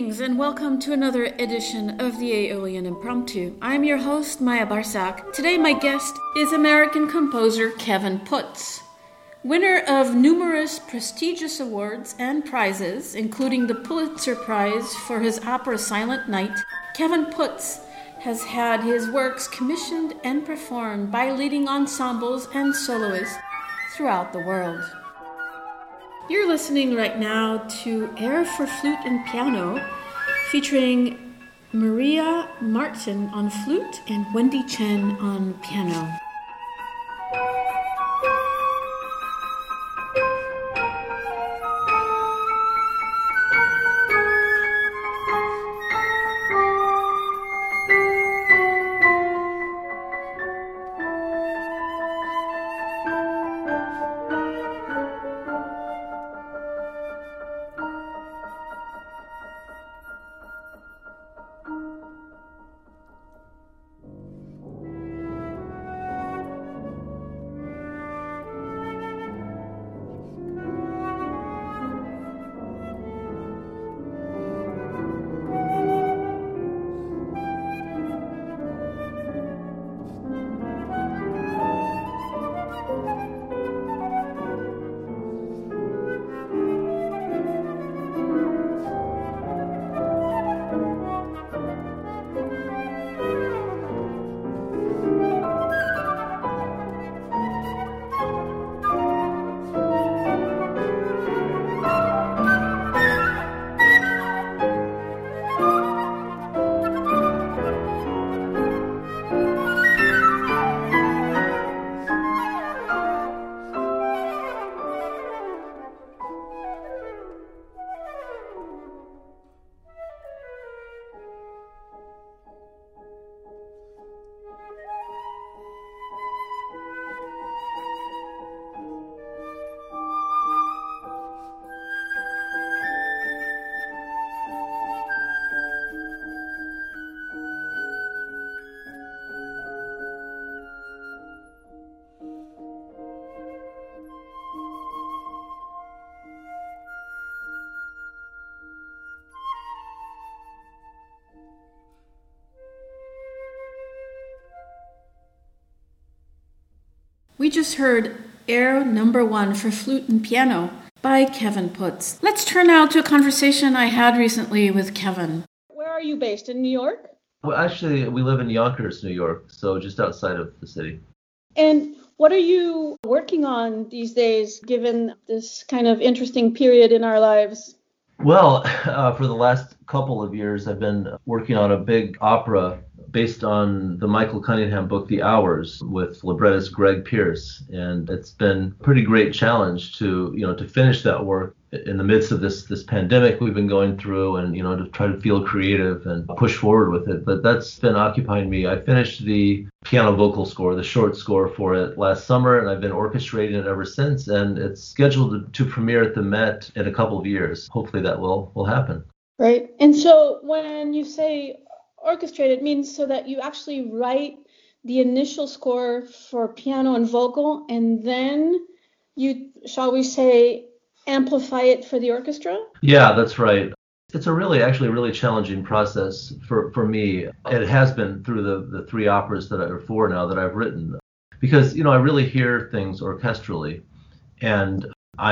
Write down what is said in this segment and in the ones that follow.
Greetings and welcome to another edition of the Aeolian Impromptu. I'm your host, Maya Barsak. Today my guest is American composer Kevin Putz. Winner of numerous prestigious awards and prizes, including the Pulitzer Prize for his opera Silent Night, Kevin Putz has had his works commissioned and performed by leading ensembles and soloists throughout the world. You're listening right now to Air for Flute and Piano, featuring Maria Martin on flute and Wendy Chen on piano. We just heard Air Number 1 for Flute and Piano by Kevin Putz. Let's turn now to a conversation I had recently with Kevin. Where are you based, in New York? Well, actually, we live in Yonkers, New York, so just outside of the city. And what are you working on these days, given this kind of interesting period in our lives? Well, for the last couple of years, I've been working on a big opera based on the Michael Cunningham book, The Hours, with librettist Greg Pierce. And it's been a pretty great challenge to finish that work in the midst of this pandemic we've been going through, and, to try to feel creative and push forward with it. But that's been occupying me. I finished the piano vocal score, the short score for it last summer, and I've been orchestrating it ever since. And it's scheduled to premiere at the Met in a couple of years. Hopefully that will happen. Right. And so when you say orchestrate, it means so that you actually write the initial score for piano and vocal, and then you, shall we say, amplify it for the orchestra? Yeah, that's right. It's a really challenging process for me. It has been through the three operas or four now that I've written, because, I really hear things orchestrally, and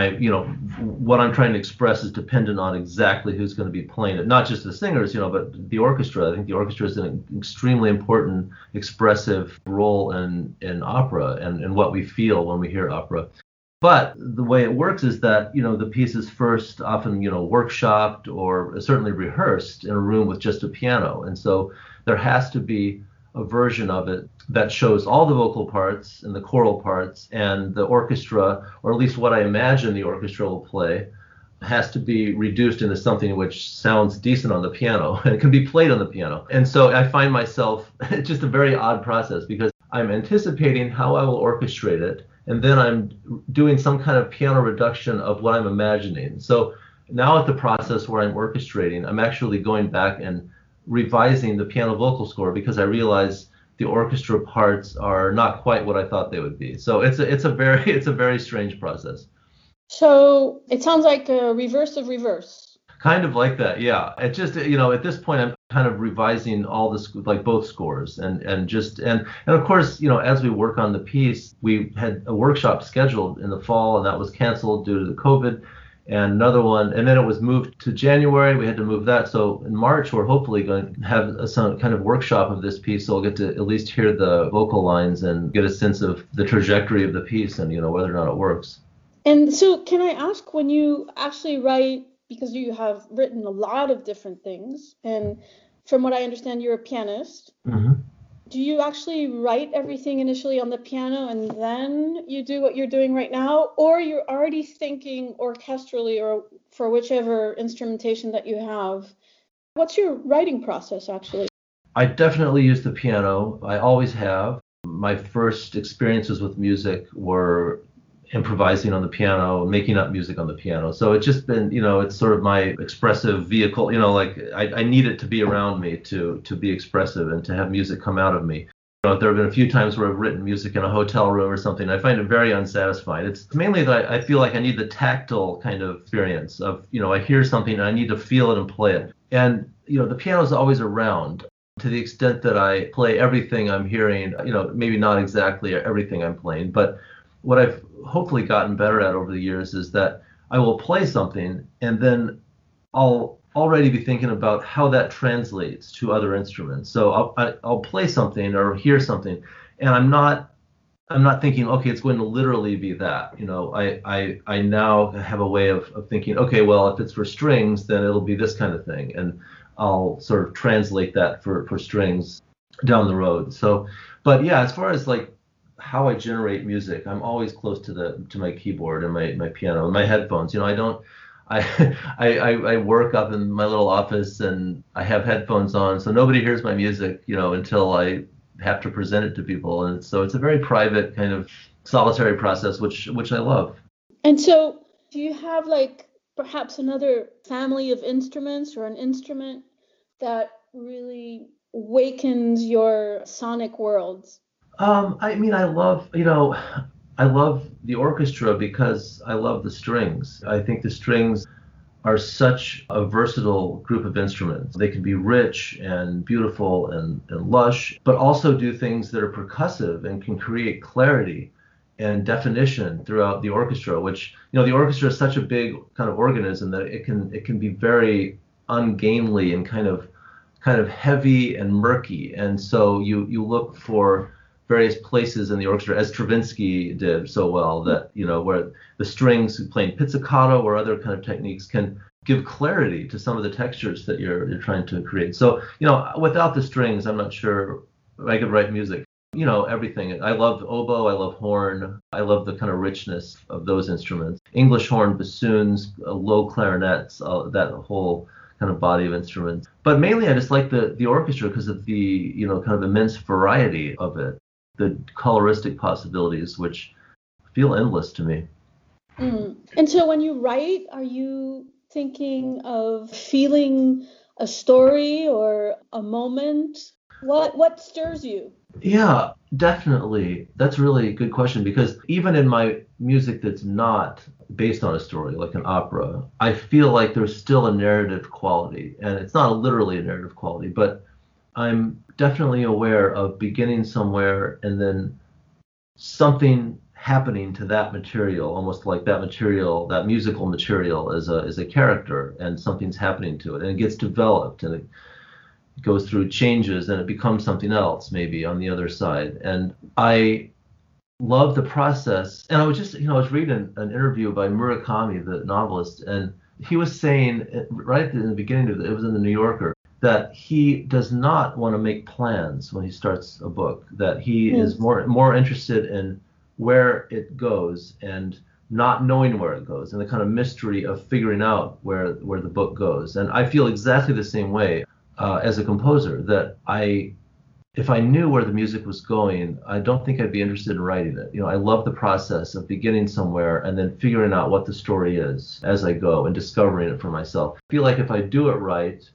what I'm trying to express is dependent on exactly who's going to be playing it. Not just the singers, but the orchestra. I think the orchestra is an extremely important expressive role in opera and what we feel when we hear opera. But the way it works is that, the piece is first often, workshopped or certainly rehearsed in a room with just a piano. And so there has to be a version of it that shows all the vocal parts and the choral parts, and the orchestra, or at least what I imagine the orchestra will play, has to be reduced into something which sounds decent on the piano and it can be played on the piano. And so I find myself, it's just a very odd process, because I'm anticipating how I will orchestrate it, and then I'm doing some kind of piano reduction of what I'm imagining. So now at the process where I'm orchestrating, I'm actually going back and revising the piano vocal score, because I realize the orchestra parts are not quite what I thought they would be. So it's a very strange process. So it sounds like a reverse of reverse. Kind of like that, yeah. It just, at this point, I'm kind of revising all the like both scores, and of course, as we work on the piece, we had a workshop scheduled in the fall, and that was canceled due to the COVID, and another one, and then it was moved to January. We had to move that, so in March, we're hopefully going to have some kind of workshop of this piece, so we'll get to at least hear the vocal lines and get a sense of the trajectory of the piece, and whether or not it works. And so, can I ask, when you actually write, because you have written a lot of different things, and from what I understand, you're a pianist. Mm-hmm. Do you actually write everything initially on the piano and then you do what you're doing right now, or you're already thinking orchestrally or for whichever instrumentation that you have? What's your writing process actually? I definitely use the piano. I always have. My first experiences with music were improvising on the piano, making up music on the piano. So it's just been, it's sort of my expressive vehicle, like I need it to be around me to be expressive and to have music come out of me. There have been a few times where I've written music in a hotel room or something. I find it very unsatisfying. It's mainly that I feel like I need the tactile kind of experience of, I hear something and I need to feel it and play it. And, the piano is always around. To the extent that I play everything I'm hearing, maybe not exactly everything I'm playing, but what I've hopefully gotten better at over the years is that I will play something and then I'll already be thinking about how that translates to other instruments. So I'll play something or hear something, and I'm not thinking, okay, it's going to literally be that. I now have a way of thinking, okay, well, if it's for strings, then it'll be this kind of thing, and I'll sort of translate that for strings down the road. So, but yeah, as far as like how I generate music, I'm always close to my keyboard and my piano and my headphones. I work up in my little office and I have headphones on, so nobody hears my music, until I have to present it to people. And so it's a very private kind of solitary process, which I love. And so do you have like perhaps another family of instruments or an instrument that really wakens your sonic worlds? I love the orchestra because I love the strings. I think the strings are such a versatile group of instruments. They can be rich and beautiful and lush, but also do things that are percussive and can create clarity and definition throughout the orchestra, which, the orchestra is such a big kind of organism that it can be very ungainly and kind of heavy and murky. And so you look for various places in the orchestra, as Stravinsky did so well, that, where the strings playing pizzicato or other kind of techniques can give clarity to some of the textures that you're trying to create. So, without the strings, I'm not sure I could write music. Everything. I love oboe, I love horn, I love the kind of richness of those instruments. English horn, bassoons, low clarinets, that whole kind of body of instruments. But mainly I just like the orchestra because of the, kind of immense variety of it, the coloristic possibilities, which feel endless to me. And so when you write, are you thinking of feeling a story or a moment? What stirs you? Yeah, definitely. That's really a good question, because even in my music that's not based on a story, like an opera, I feel like there's still a narrative quality. And it's not literally a narrative quality, but I'm definitely aware of beginning somewhere and then something happening to that material, almost like that material, that musical material as a character, and something's happening to it, and it gets developed, and it goes through changes, and it becomes something else maybe on the other side. And I love the process. And I was reading an interview by Murakami, the novelist, and he was saying right in the beginning of it was in the New Yorker, that he does not want to make plans when he starts a book, that he is more interested in where it goes and not knowing where it goes, and the kind of mystery of figuring out where the book goes. And I feel exactly the same way as a composer, that if I knew where the music was going, I don't think I'd be interested in writing it. I love the process of beginning somewhere and then figuring out what the story is as I go and discovering it for myself. I feel like if I do it right,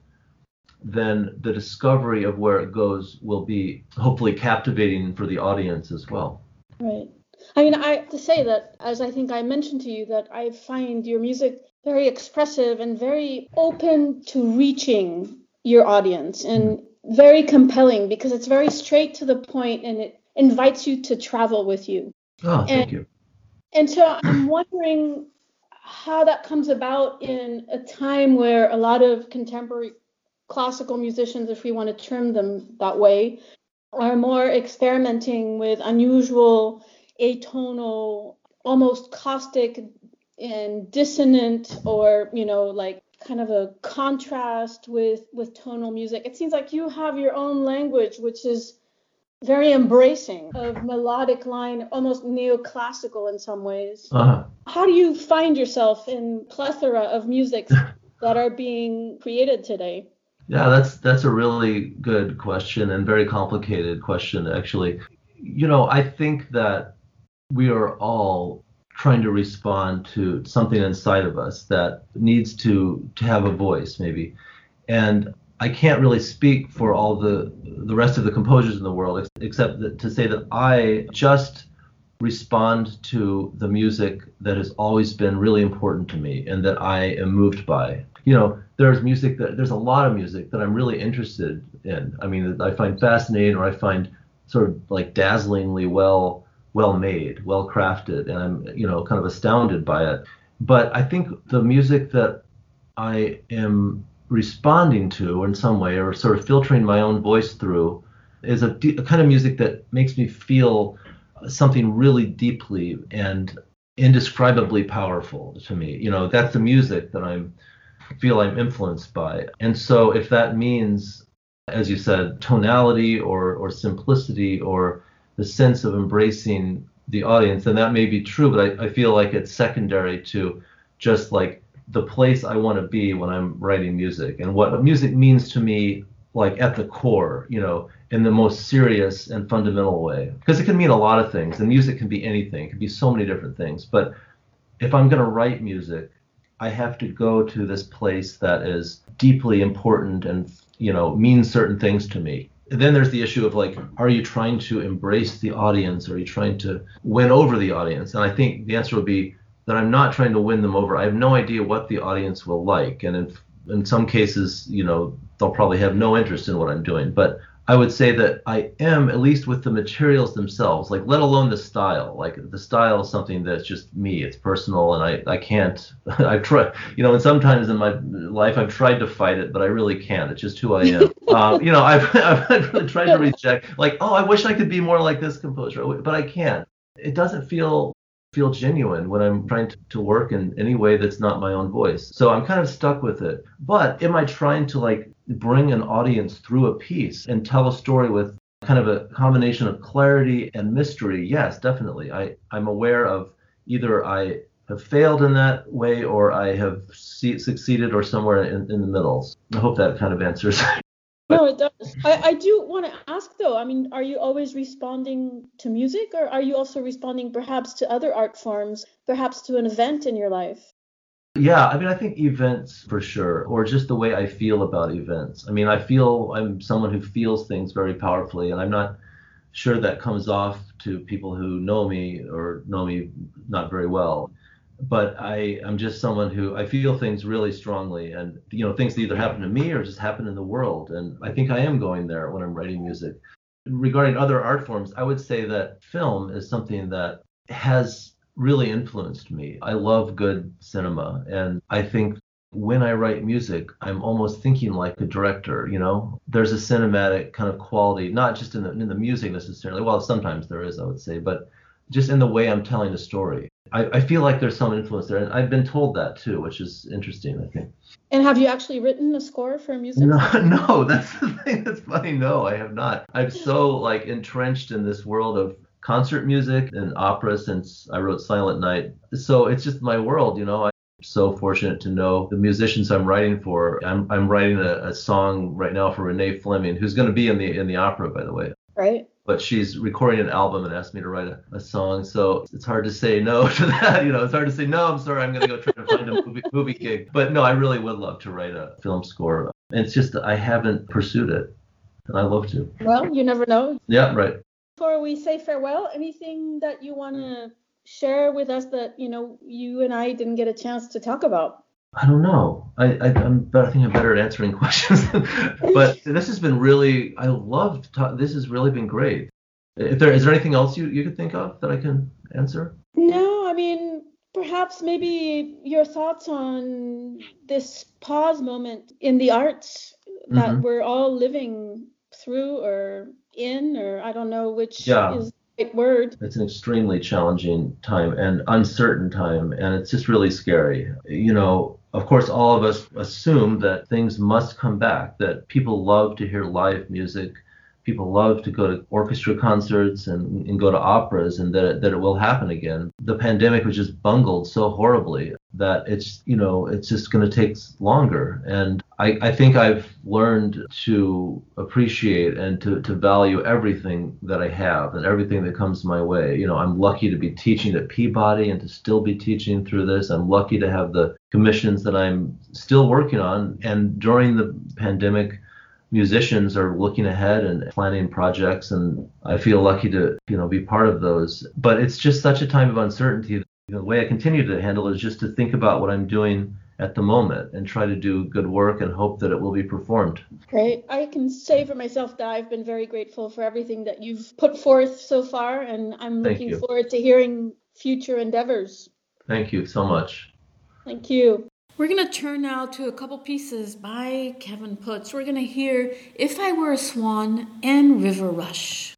then the discovery of where it goes will be hopefully captivating for the audience as well. Right. I mean, I have to say that, as I think I mentioned to you, that I find your music very expressive and very open to reaching your audience and very compelling because it's very straight to the point and it invites you to travel with you. Oh, And thank you. and so I'm wondering how that comes about in a time where a lot of contemporary classical musicians, if we want to term them that way, are more experimenting with unusual, atonal, almost caustic and dissonant, or like kind of a contrast with tonal music. It seems like you have your own language, which is very embracing of melodic line, almost neoclassical in some ways. Uh-huh. How do you find yourself in plethora of musics that are being created today? Yeah, that's a really good question and very complicated question, actually. I think that we are all trying to respond to something inside of us that needs to have a voice, maybe. And I can't really speak for all the rest of the composers in the world, except to say that I just respond to the music that has always been really important to me and that I am moved by. There's a lot of music that I'm really interested in. I mean, that I find fascinating, or I find sort of like dazzlingly well made, well crafted, and I'm, kind of astounded by it. But I think the music that I am responding to in some way, or sort of filtering my own voice through, is a kind of music that makes me feel something really deeply and indescribably powerful to me. That's the music that I'm influenced by. And so if that means, as you said, tonality or simplicity or the sense of embracing the audience, then that may be true, but I feel like it's secondary to just like the place I want to be when I'm writing music and what music means to me, like at the core, in the most serious and fundamental way. Because it can mean a lot of things, and music can be anything. It can be so many different things. But if I'm going to write music, I have to go to this place that is deeply important and, means certain things to me. And then there's the issue of like, are you trying to embrace the audience? Or are you trying to win over the audience? And I think the answer would be that I'm not trying to win them over. I have no idea what the audience will like. And in some cases, they'll probably have no interest in what I'm doing. But I would say that I am, at least with the materials themselves, like let alone the style. Like the style is something that's just me. It's personal, and I can't. I've tried, and sometimes in my life I've tried to fight it, but I really can't. It's just who I am. I've really tried to reject. Like, oh, I wish I could be more like this composer, but I can't. It doesn't feel genuine when I'm trying to work in any way that's not my own voice. So I'm kind of stuck with it. But am I trying to like bring an audience through a piece and tell a story with kind of a combination of clarity and mystery? Yes, definitely. I'm aware of either I have failed in that way or I have succeeded or somewhere in the middle. I hope that kind of answers. No, it does. I do want to ask, though, I mean, are you always responding to music, or are you also responding perhaps to other art forms, perhaps to an event in your life? Yeah, I mean, I think events for sure, or just the way I feel about events. I mean, I feel I'm someone who feels things very powerfully, and I'm not sure that comes off to people who know me or know me not very well. But I'm just someone who I feel things really strongly, and things that either happen to me or just happen in the world. And I think I am going there when I'm writing music. Regarding other art forms, I would say that film is something that has really influenced me. I love good cinema, and I think when I write music, I'm almost thinking like a director. There's a cinematic kind of quality, not just in the music necessarily. Well, sometimes there is, I would say, but just in the way I'm telling a story. I feel like there's some influence there, and I've been told that too, which is interesting, I think. And have you actually written a score for music? No, that's the thing that's funny. No, I have not. I'm so like entrenched in this world of concert music and opera since I wrote Silent Night. So it's just my world, I'm so fortunate to know the musicians I'm writing for. I'm writing a song right now for Renee Fleming, who's going to be in the opera, by the way. Right. But she's recording an album and asked me to write a song. So it's hard to say no to that. It's hard to say, no, I'm sorry, I'm going to go try to find a movie gig. But no, I really would love to write a film score. And it's just that I haven't pursued it. And I love to. Well, you never know. Yeah, right. Before we say farewell, anything that you want to share with us that, you and I didn't get a chance to talk about? I don't know. I think I'm better at answering questions. But this has been really, this has really been great. Is there anything else you could think of that I can answer? No, I mean, perhaps maybe your thoughts on this pause moment in the arts that we're all living through or in, or I don't know which is the right word. It's an extremely challenging time and uncertain time, and it's just really scary. Of course, all of us assume that things must come back, that people love to hear live music. People love to go to orchestra concerts and go to operas, and that it will happen again. The pandemic was just bungled so horribly that it's just going to take longer. And I think I've learned to appreciate and to value everything that I have and everything that comes my way. I'm lucky to be teaching at Peabody and to still be teaching through this. I'm lucky to have the commissions that I'm still working on. And during the pandemic, musicians are looking ahead and planning projects, and I feel lucky to be part of those. But it's just such a time of uncertainty. The way I continue to handle it is just to think about what I'm doing at the moment and try to do good work and hope that it will be performed. Great. I can say for myself that I've been very grateful for everything that you've put forth so far, and I'm looking forward to hearing future endeavors. Thank you so much. Thank you. We're going to turn now to a couple pieces by Kevin Putz. We're going to hear If I Were a Swan and River Rush.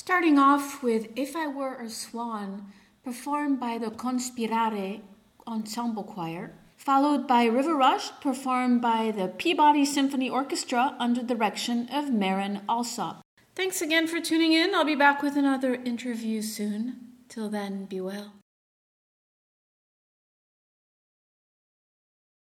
Starting off with If I Were a Swan, performed by the Conspirare Ensemble Choir, followed by River Rush, performed by the Peabody Symphony Orchestra under the direction of Maren Alsop. Thanks again for tuning in. I'll be back with another interview soon. Till then, be well.